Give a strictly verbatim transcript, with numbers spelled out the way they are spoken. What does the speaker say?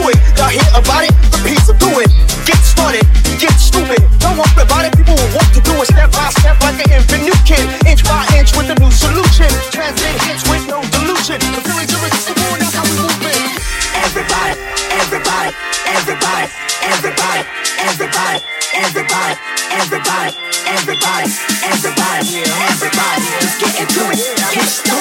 do it. Y'all hear about it? The piece of do it. Get started, get stupid. Don't worry about it. People will want to do it step by step like an infant new kid. Inch by inch with a new solution. Translate hits with no delusion. The feelings irresistible, and that's how we move it. Everybody, everybody, everybody, everybody, everybody, everybody, everybody, everybody, everybody, everybody. Just get into it. Get started.